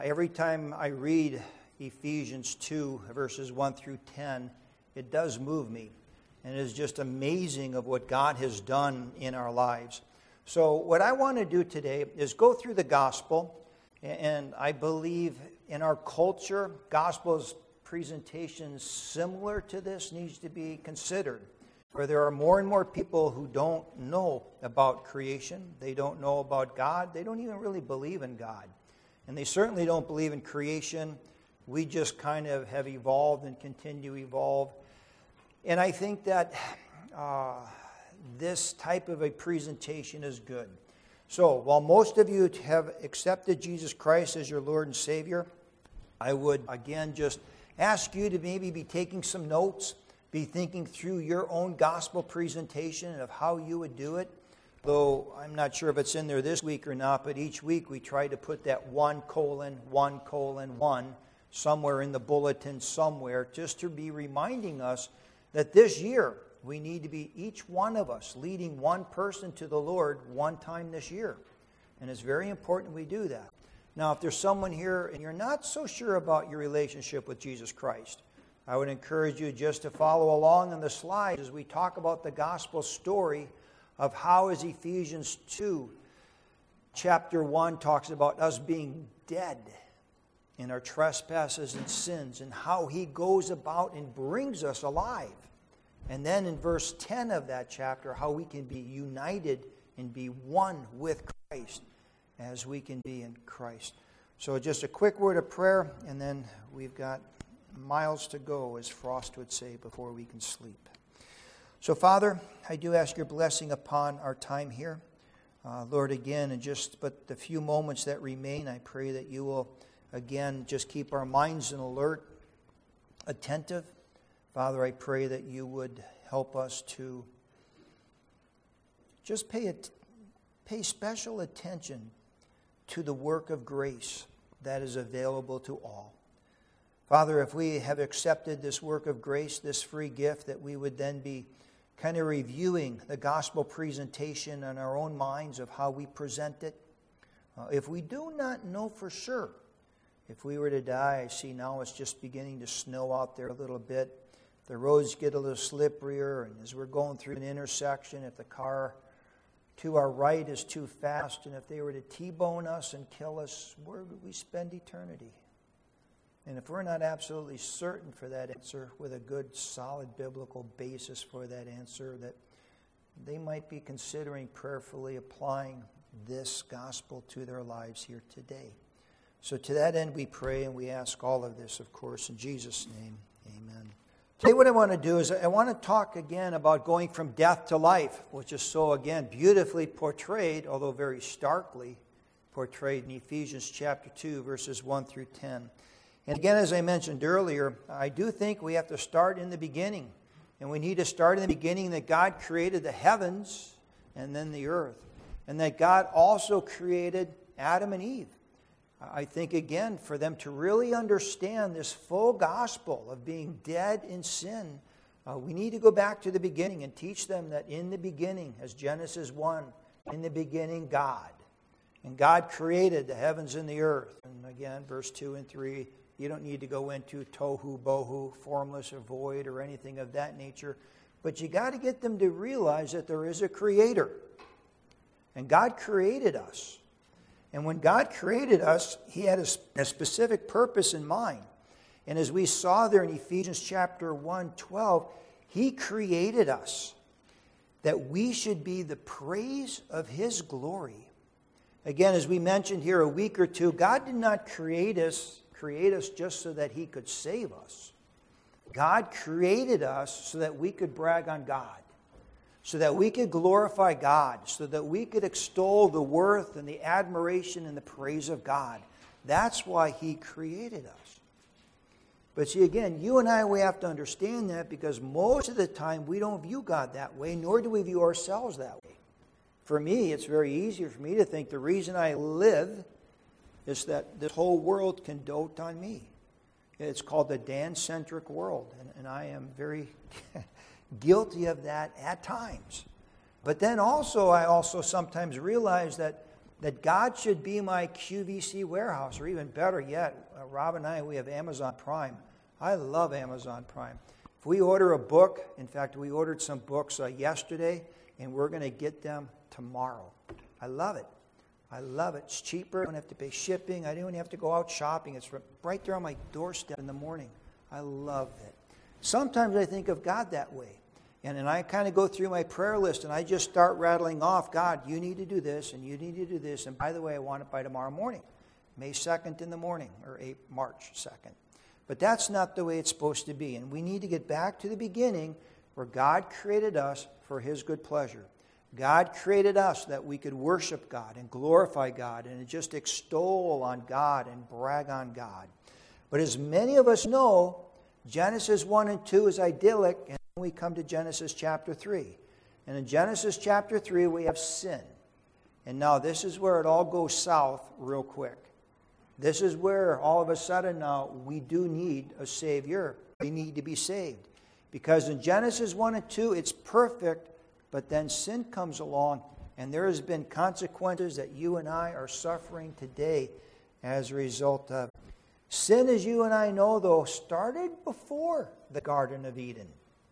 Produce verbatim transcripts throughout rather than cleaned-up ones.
Every time I read Ephesians two, verses one through ten, it does move me. And it is just amazing of what God has done in our lives. So what I want to do today is go through the gospel. And I believe in our culture, gospel's presentation similar to this needs to be considered. Where there are more and more people who don't know about creation. They don't know about God. They don't even really believe in God. And they certainly don't believe in creation. We just kind of have evolved and continue to evolve. And I think that uh, this type of a presentation is good. So, while most of you have accepted Jesus Christ as your Lord and Savior, I would again just ask you to maybe be taking some notes, be thinking through your own gospel presentation of how you would do it. Though I'm not sure if it's in there this week or not, but each week we try to put that one colon, one colon, one somewhere in the bulletin somewhere, just to be reminding us that this year we need to be, each one of us, leading one person to the Lord one time this year. And it's very important we do that. Now, if there's someone here and you're not so sure about your relationship with Jesus Christ, I would encourage you just to follow along on the slides as we talk about the gospel story of how, as Ephesians two, chapter one talks about us being dead in our trespasses and sins, and how he goes about and brings us alive. And then in verse ten of that chapter, how we can be united and be one with Christ as we can be in Christ. So just a quick word of prayer, and then we've got miles to go, as Frost would say, before we can sleep. So, Father, I do ask your blessing upon our time here. Uh, Lord, again, in just but the few moments that remain, I pray that you will, again, just keep our minds in alert, attentive. Father, I pray that you would help us to just pay it, pay special attention to the work of grace that is available to all. Father, if we have accepted this work of grace, this free gift, that we would then be kind of reviewing the gospel presentation in our own minds of how we present it. Uh, if we do not know for sure, if we were to die, I see now it's just beginning to snow out there a little bit. The roads get a little slipperier, and as we're going through an intersection, if the car to our right is too fast, and if they were to T-bone us and kill us, where would we spend eternity? And if we're not absolutely certain for that answer, with a good, solid biblical basis for that answer, that they might be considering prayerfully applying this gospel to their lives here today. So to that end we pray, and we ask all of this, of course, in Jesus' name, amen. Today what I want to do is I want to talk again about going from death to life, which is so, again, beautifully portrayed, although very starkly portrayed in Ephesians chapter two, verses one through ten. And again, as I mentioned earlier, I do think we have to start in the beginning. And we need to start in the beginning that God created the heavens and then the earth. And that God also created Adam and Eve. I think, again, for them to really understand this full gospel of being dead in sin, uh, we need to go back to the beginning and teach them that in the beginning, as Genesis one, in the beginning, God. And God created the heavens and the earth. And again, verse two and three, you don't need to go into tohu, bohu, formless or void or anything of that nature. But you got to get them to realize that there is a creator. And God created us. And when God created us, he had a, a specific purpose in mind. And as we saw there in Ephesians chapter one, twelve, he created us that we should be the praise of his glory. Again, as we mentioned here a week or two, God did not create us create us just so that he could save us. God created us so that we could brag on God, so that we could glorify God, so that we could extol the worth and the admiration and the praise of God. That's why he created us. But see, again, you and I, we have to understand that, because most of the time we don't view God that way, nor do we view ourselves that way. For me, it's very easy for me to think the reason I live is that this whole world can dote on me. It's called the Dan-centric world, and, and I am very guilty of that at times. But then also, I also sometimes realize that that God should be my Q V C warehouse, or even better yet, uh, Rob and I, we have Amazon Prime. I love Amazon Prime. If we order a book, in fact, we ordered some books uh, yesterday, and we're going to get them tomorrow. I love it. I love it. It's cheaper. I don't have to pay shipping. I don't even have to go out shopping. It's right there on my doorstep in the morning. I love it. Sometimes I think of God that way. And then I kind of go through my prayer list, and I just start rattling off, God, you need to do this, and you need to do this. And by the way, I want it by tomorrow morning, May second in the morning, or March second. But that's not the way it's supposed to be. And we need to get back to the beginning where God created us for His good pleasure. God created us that we could worship God and glorify God and just extol on God and brag on God. But as many of us know, Genesis one and two is idyllic, and then we come to Genesis chapter three. And in Genesis chapter three, we have sin. And now this is where it all goes south real quick. This is where all of a sudden now we do need a Savior. We need to be saved. Because in Genesis one and two, it's perfect, but then sin comes along, and there has been consequences that you and I are suffering today as a result of. Sin, as you and I know, though, started before the Garden of Eden.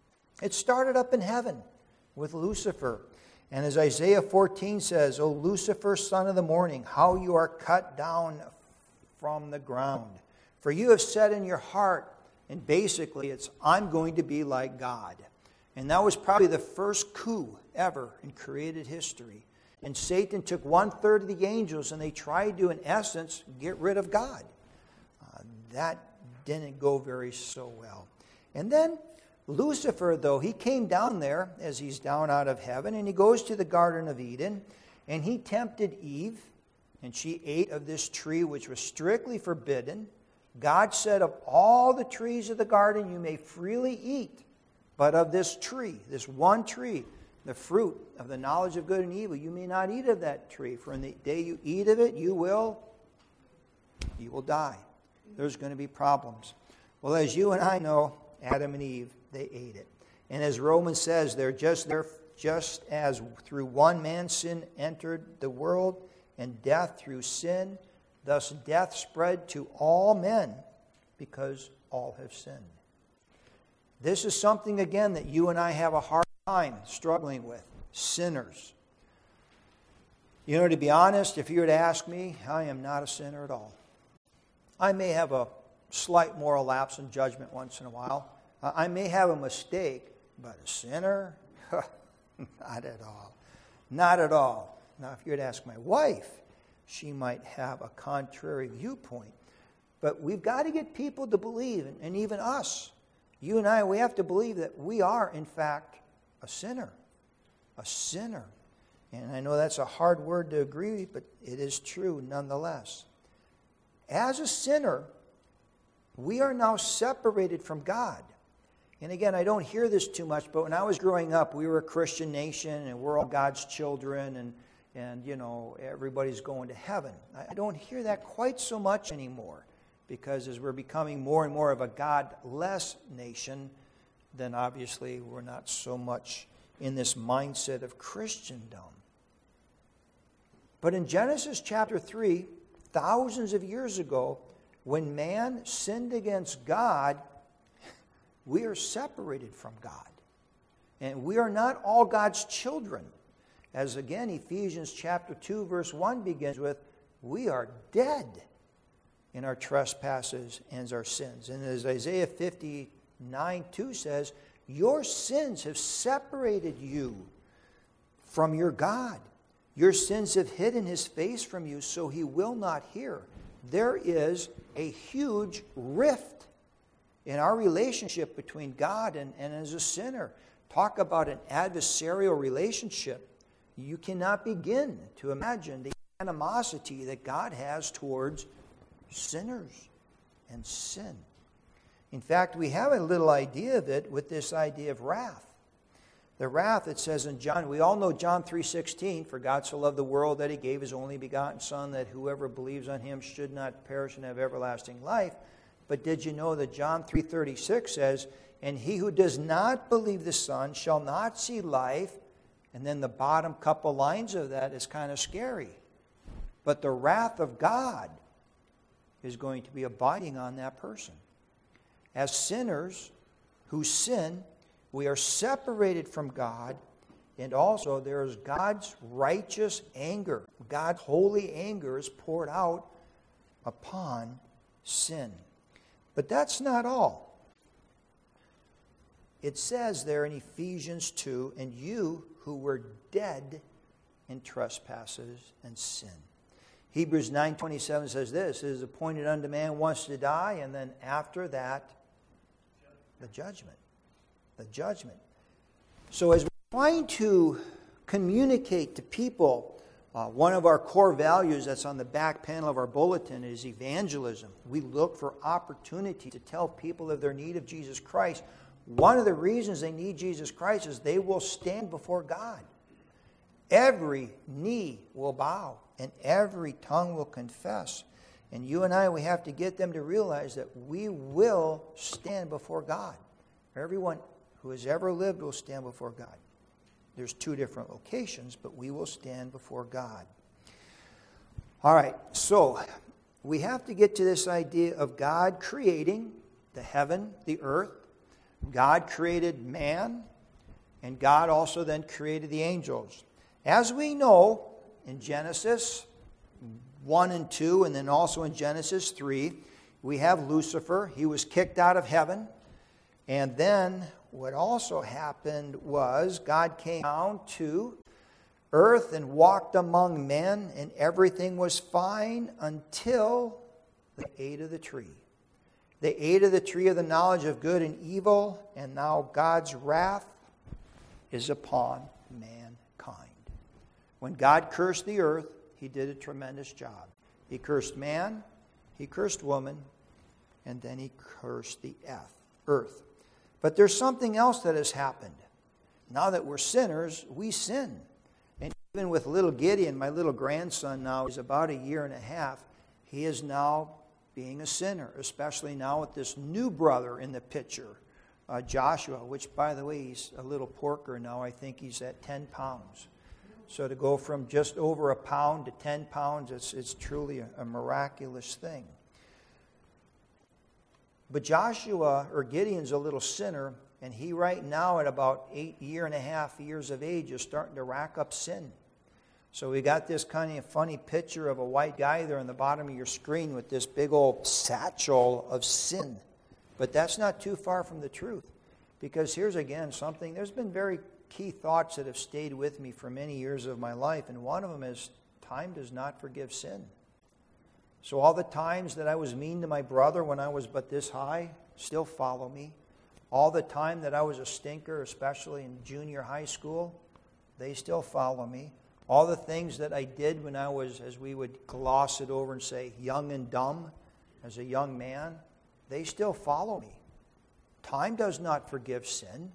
It started up in heaven with Lucifer. And as Isaiah fourteen says, O Lucifer, son of the morning, how you are cut down from the ground. For you have said in your heart, and basically it's, I'm going to be like God. And that was probably the first coup ever in created history. And Satan took one-third of the angels, and they tried to, in essence, get rid of God. Uh, that didn't go very so well. And then Lucifer, though, he came down there as he's down out of heaven, and he goes to the Garden of Eden, and he tempted Eve, and she ate of this tree which was strictly forbidden. God said, of all the trees of the garden you may freely eat, but of this tree, this one tree, the fruit of the knowledge of good and evil, you may not eat of that tree. For in the day you eat of it, you will, you will die. There's going to be problems. Well, as you and I know, Adam and Eve, they ate it. And as Romans says, they're just there, just as through one man sin entered the world, and death through sin, thus death spread to all men, because all have sinned. This is something, again, that you and I have a hard time struggling with. Sinners. You know, to be honest, if you were to ask me, I am not a sinner at all. I may have a slight moral lapse in judgment once in a while. I may have a mistake, but a sinner? Not at all. Not at all. Now, if you were to ask my wife, she might have a contrary viewpoint. But we've got to get people to believe, and even us, you and I, we have to believe that we are, in fact, a sinner. A sinner. And I know that's a hard word to agree with, but it is true nonetheless. As a sinner, we are now separated from God. And again, I don't hear this too much, but when I was growing up, we were a Christian nation, and we're all God's children, and, and you know, everybody's going to heaven. I don't hear that quite so much anymore, because as we're becoming more and more of a God-less nation, then obviously we're not so much in this mindset of Christendom. But in Genesis chapter three, thousands of years ago, when man sinned against God, we are separated from God. And we are not all God's children. As again, Ephesians chapter two, verse one begins with, we are dead in our trespasses and our sins. And as Isaiah fifty-nine two says, your sins have separated you from your God. Your sins have hidden His face from you, so He will not hear. There is a huge rift in our relationship between God and, and as a sinner. Talk about an adversarial relationship. You cannot begin to imagine the animosity that God has towards sinners and sin. In fact, we have a little idea of it with this idea of wrath. The wrath, it says in John, we all know John three sixteen, for God so loved the world that He gave His only begotten Son, that whoever believes on Him should not perish and have everlasting life. But did you know that John three thirty-six says, and he who does not believe the Son shall not see life. And then the bottom couple lines of that is kind of scary. but the wrath of God is going to be abiding on that person. As sinners who sin, we are separated from God, and also there is God's righteous anger. God's holy anger is poured out upon sin. But that's not all. It says there in Ephesians two, and you who were dead in trespasses and sin. Hebrews nine twenty-seven says this, it is appointed unto man once to die, and then after that, the judgment. The judgment. So as we're trying to communicate to people, uh, one of our core values that's on the back panel of our bulletin is evangelism. We look for opportunity to tell people of their need of Jesus Christ. One of the reasons they need Jesus Christ is they will stand before God. Every knee will bow and every tongue will confess. And you and I, we have to get them to realize that we will stand before God. Everyone who has ever lived will stand before God. There's two different locations, but we will stand before God. All right, so we have to get to this idea of God creating the heaven, the earth. God created man, and God also then created the angels. As we know, in Genesis one and two, and then also in Genesis three, we have Lucifer. He was kicked out of heaven. And then what also happened was God came down to earth and walked among men, and everything was fine until they ate of the tree. They ate of the tree of the knowledge of good and evil, and now God's wrath is upon mankind. When God cursed the earth, He did a tremendous job. He cursed man, He cursed woman, and then He cursed the earth. But there's something else that has happened. Now that we're sinners, we sin. And even with little Gideon, my little grandson now is about a year and a half, he is now being a sinner, especially now with this new brother in the picture, uh, Joshua, which, by the way, he's a little porker now. I think he's at ten pounds. So to go from just over a pound to ten pounds, it's, it's truly a, a miraculous thing. But Joshua, or Gideon's a little sinner, and he right now at about eight year and a half years of age is starting to rack up sin. So we got this kind of funny picture of a white guy there on the bottom of your screen with this big old satchel of sin. But that's not too far from the truth. Because here's again something, there's been very key thoughts that have stayed with me for many years of my life, and one of them is time does not forgive sin. So all the times that I was mean to my brother when I was but this high still follow me. All the time that I was a stinker, especially in junior high school, they still follow me. All the things that I did when I was, as we would gloss it over and say, young and dumb as a young man, they still follow me. Time does not forgive sin.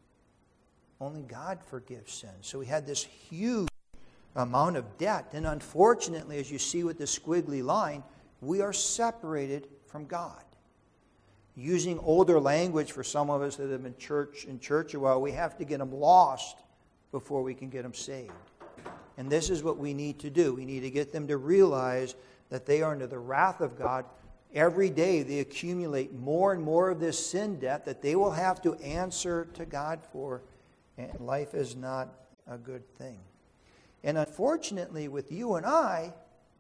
Only God forgives sin. So we had this huge amount of debt. And unfortunately, as you see with the squiggly line, we are separated from God. Using older language for some of us that have been church in church a while, we have to get them lost before we can get them saved. And this is what we need to do. We need to get them to realize that they are under the wrath of God. Every day they accumulate more and more of this sin debt that they will have to answer to God for. And life is not a good thing. And unfortunately, with you and I,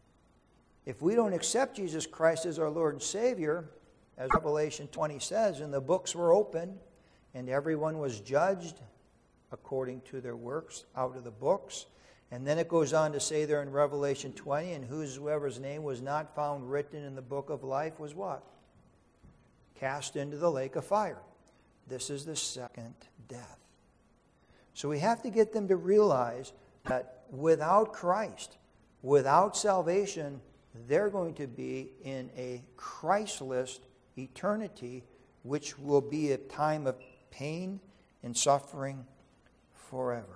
if we don't accept Jesus Christ as our Lord and Savior, as Revelation twenty says, and the books were opened, and everyone was judged according to their works out of the books. And then it goes on to say there in Revelation twenty, and whosoever's name was not found written in the book of life was what? Cast into the lake of fire. This is the second death. So we have to get them to realize that without Christ, without salvation, they're going to be in a Christless eternity, which will be a time of pain and suffering forever.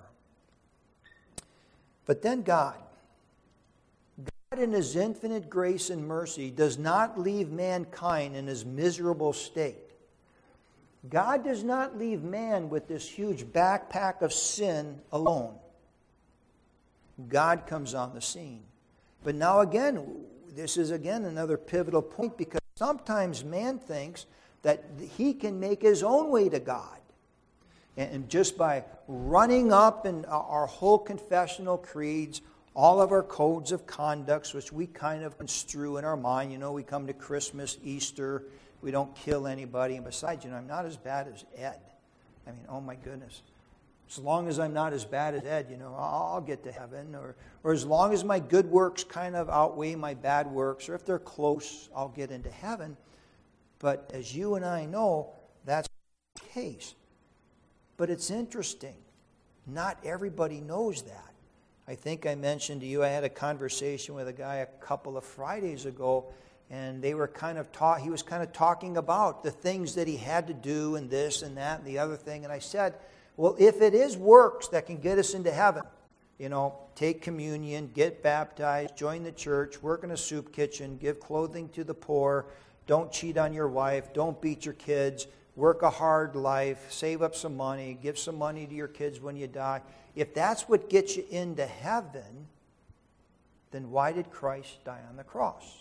But then God, God in His infinite grace and mercy does not leave mankind in his miserable state. God does not leave man with this huge backpack of sin alone. God comes on the scene. But now again, this is again another pivotal point, because sometimes man thinks that he can make his own way to God. And just by running up in our whole confessional creeds, all of our codes of conducts, which we kind of construe in our mind. You know, we come to Christmas, Easter, we don't kill anybody. And besides, you know, I'm not as bad as Ed. I mean, oh my goodness. As long as I'm not as bad as Ed, you know, I'll get to heaven. Or, or as long as my good works kind of outweigh my bad works, or if they're close, I'll get into heaven. But as you and I know, that's the case. But it's interesting. Not everybody knows that. I think I mentioned to you, I had a conversation with a guy a couple of Fridays ago, and they were kind of taught, he was kind of talking about the things that he had to do, and this and that and the other thing. And I said, well, if it is works that can get us into heaven, you know, take communion, get baptized, join the church, work in a soup kitchen, give clothing to the poor, don't cheat on your wife, don't beat your kids, work a hard life, save up some money, give some money to your kids when you die. If that's what gets you into heaven, then why did Christ die on the cross?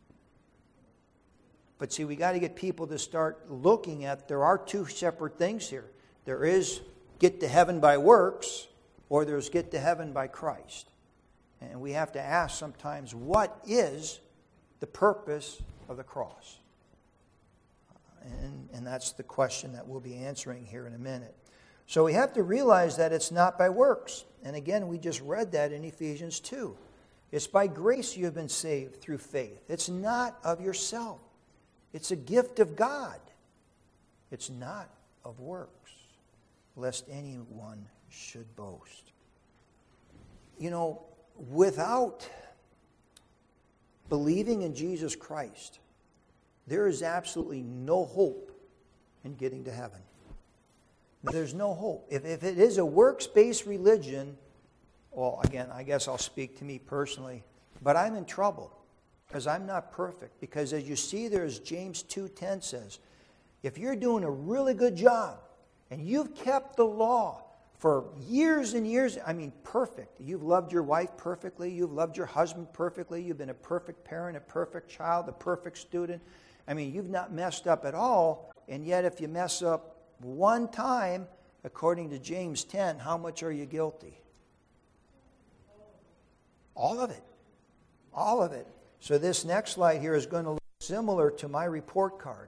But see, we got to get people to start looking at, there are two separate things here. There is get to heaven by works, or there's get to heaven by Christ. And we have to ask sometimes, what is the purpose of the cross? And, and that's the question that we'll be answering here in a minute. So we have to realize that it's not by works. And again, we just read that in Ephesians two. It's by grace you have been saved through faith. It's not of yourself. It's a gift of God. It's not of works, lest anyone should boast. You know, without believing in Jesus Christ, there is absolutely no hope in getting to heaven. There's no hope. If, if it is a works-based religion, well, again, I guess I'll speak to me personally, but I'm in trouble because I'm not perfect. Because as you see there, as James two ten says, if you're doing a really good job and you've kept the law for years and years, I mean perfect. You've loved your wife perfectly. You've loved your husband perfectly. You've been a perfect parent, a perfect child, a perfect student. I mean, you've not messed up at all. And yet if you mess up one time, according to James ten, how much are you guilty? All of it. All of it. So this next slide here is going to look similar to my report card.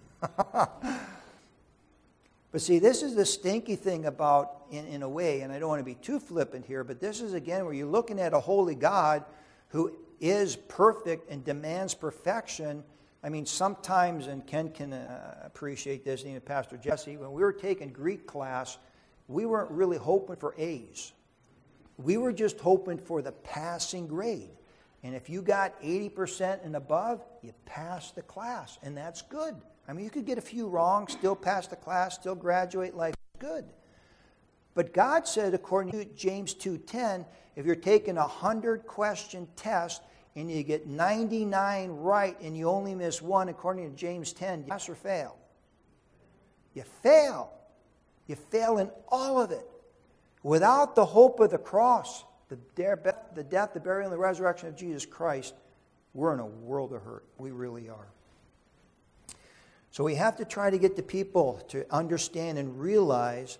But see, this is the stinky thing about, in, in a way, and I don't want to be too flippant here, but this is again where you're looking at a holy God who is perfect and demands perfection. I mean, sometimes, and Ken can uh, appreciate this, and even Pastor Jesse, when we were taking Greek class, we weren't really hoping for A's. We were just hoping for the passing grade. And if you got eighty percent and above, you passed the class, and that's good. I mean, you could get a few wrong, still pass the class, still graduate, life is good. But God said, according to James two ten, if you're taking a one hundred question test and you get ninety-nine right and you only miss one, according to James ten, you pass or fail? You fail. You fail in all of it. Without the hope of the cross, the death, the burial, and the resurrection of Jesus Christ, we're in a world of hurt. We really are. So we have to try to get the people to understand and realize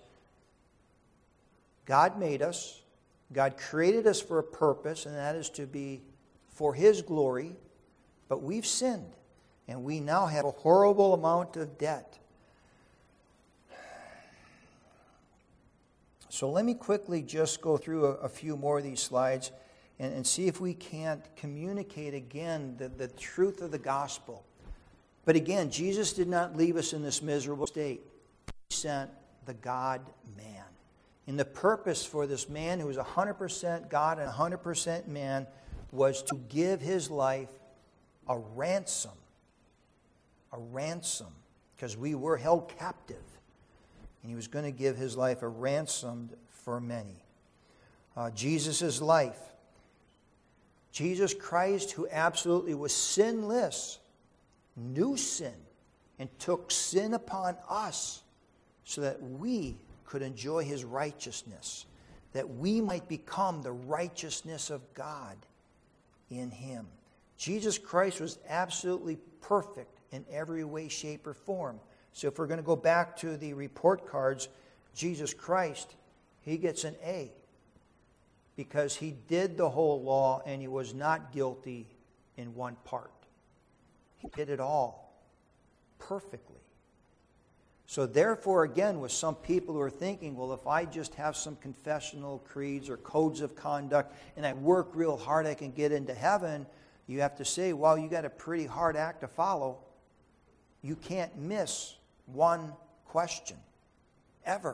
God made us. God created us for a purpose, and that is to be for His glory. But we've sinned, and we now have a horrible amount of debt. So let me quickly just go through a, a few more of these slides and, and see if we can't communicate again the, the truth of the gospel. But again, Jesus did not leave us in this miserable state. He sent the God-man. And the purpose for this man who was one hundred percent God and one hundred percent man was to give his life a ransom. A ransom. Because we were held captive. And he was going to give his life a ransom for many. Uh, Jesus' life. Jesus Christ, who absolutely was sinless, knew sin and took sin upon us so that we could enjoy His righteousness, that we might become the righteousness of God in him. Jesus Christ was absolutely perfect in every way, shape, or form. So if we're going to go back to the report cards, Jesus Christ, he gets an A because he did the whole law and he was not guilty in one part. He did it all perfectly. So therefore, again, with some people who are thinking, well, if I just have some confessional creeds or codes of conduct and I work real hard, I can get into heaven, you have to say, well, you got a pretty hard act to follow. You can't miss one question, ever.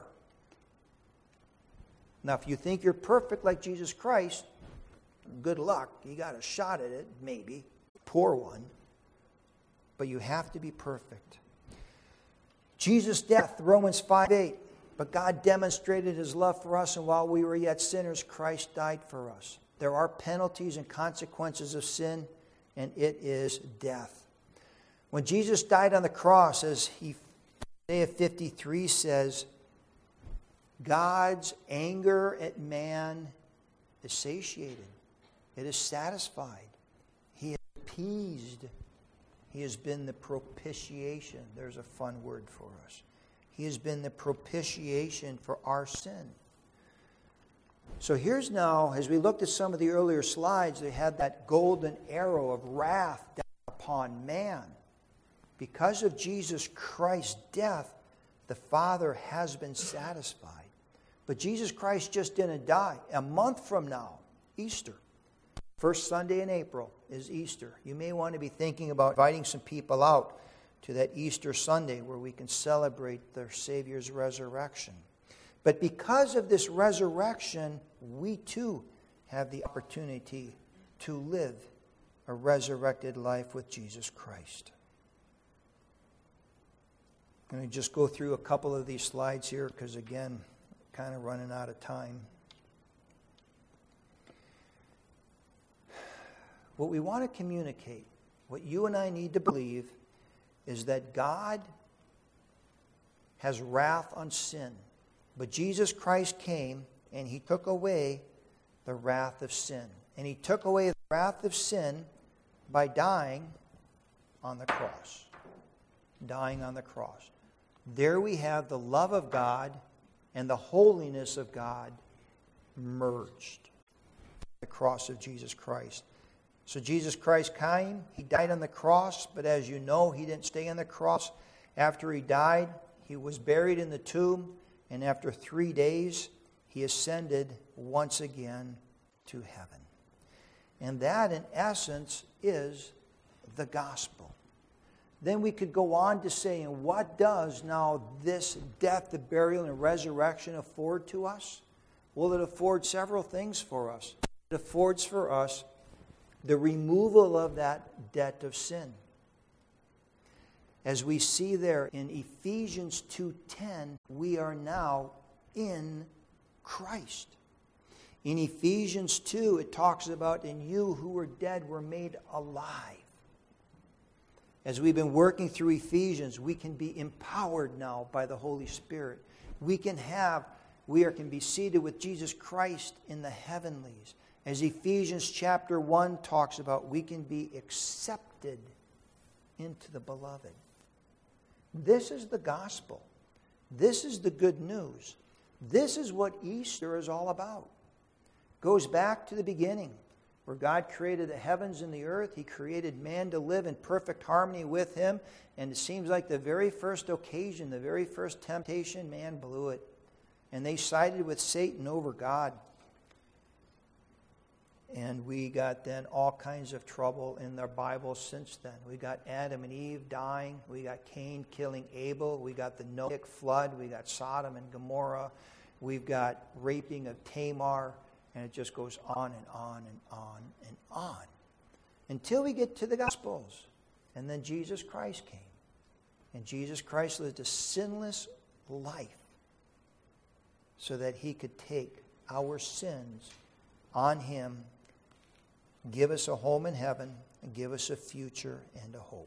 Now, if you think you're perfect like Jesus Christ, good luck. You got a shot at it, maybe. Poor one. But you have to be perfect. Jesus' death, Romans five eight. But God demonstrated his love for us, and while we were yet sinners, Christ died for us. There are penalties and consequences of sin, and it is death. When Jesus died on the cross, as he, Isaiah fifty-three says, God's anger at man is satiated. It is satisfied. He is appeased. He has been the propitiation. There's a fun word for us. He has been the propitiation for our sin. So here's now, as we looked at some of the earlier slides, they had that golden arrow of wrath down upon man. Because of Jesus Christ's death, the Father has been satisfied. But Jesus Christ just didn't die. A month from now, Easter, first Sunday in April is Easter. You may want to be thinking about inviting some people out to that Easter Sunday where we can celebrate the Savior's resurrection. But because of this resurrection, we too have the opportunity to live a resurrected life with Jesus Christ. I'm going to just go through a couple of these slides here because, again, kind of running out of time. What we want to communicate, what you and I need to believe, is that God has wrath on sin. But Jesus Christ came and he took away the wrath of sin. And he took away the wrath of sin by dying on the cross. Dying on the cross. There we have the love of God and the holiness of God merged. The cross of Jesus Christ. So Jesus Christ came, he died on the cross, but as you know, he didn't stay on the cross. After he died, he was buried in the tomb, and after three days, he ascended once again to heaven. And that, in essence, is the gospel. Then we could go on to say, and what does now this death, the burial, and resurrection afford to us? Well, it affords several things for us. It affords for us the removal of that debt of sin. As we see there in Ephesians two ten, we are now in Christ. In Ephesians two, it talks about, in you who were dead were made alive. As we've been working through Ephesians, we can be empowered now by the Holy Spirit. We can have, we are, can be seated with Jesus Christ in the heavenlies. As Ephesians chapter one talks about, we can be accepted into the beloved. This is the gospel. This is the good news. This is what Easter is all about. Goes back to the beginning, where God created the heavens and the earth. He created man to live in perfect harmony with him. And it seems like the very first occasion, the very first temptation, man blew it. And they sided with Satan over God. And we got then all kinds of trouble in the Bible since then. We got Adam and Eve dying. We got Cain killing Abel. We got the Noahic flood. We got Sodom and Gomorrah. We've got raping of Tamar. And it just goes on and on and on and on. Until we get to the Gospels. And then Jesus Christ came. And Jesus Christ lived a sinless life so that he could take our sins on him, give us a home in heaven, and give us a future and a hope.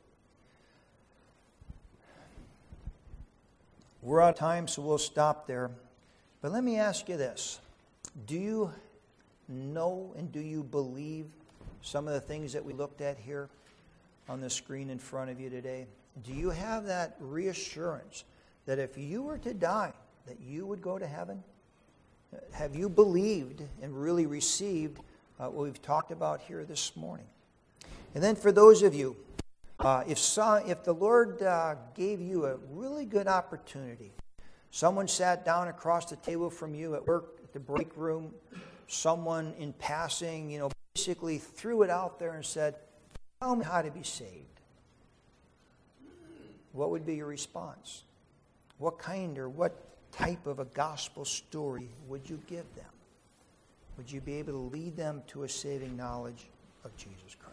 We're out of time, so we'll stop there. But let me ask you this. Do you know and do you believe some of the things that we looked at here on the screen in front of you today? Do you have that reassurance that if you were to die, that you would go to heaven? Have you believed and really received uh, what we've talked about here this morning? And then for those of you, uh, if, some, if the Lord uh, gave you a really good opportunity, someone sat down across the table from you at work, at the break room, someone in passing, you know, basically threw it out there and said, tell me how to be saved. What would be your response? What kind or what type of a gospel story would you give them? Would you be able to lead them to a saving knowledge of Jesus Christ?